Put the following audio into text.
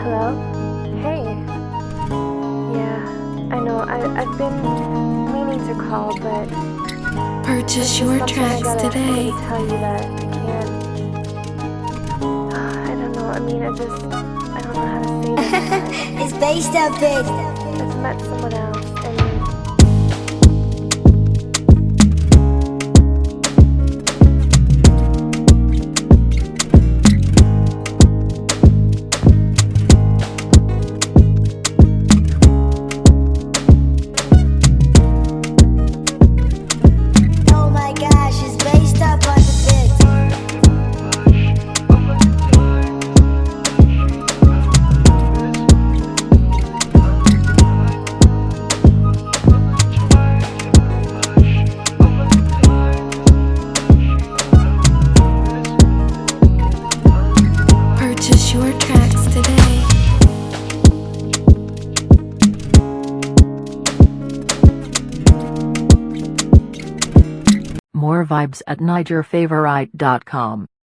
Hello? Hey. Yeah, I know. I've been meaning to call, but Purchase your tracks I today. gotta tell you that I can't. I don't know. I mean, I don't know how to say this. It's based up big. I've met someone else, and Oh my gosh, it's based up on the bits. Purchase your tracks today. More vibes at NigerFavorite.com.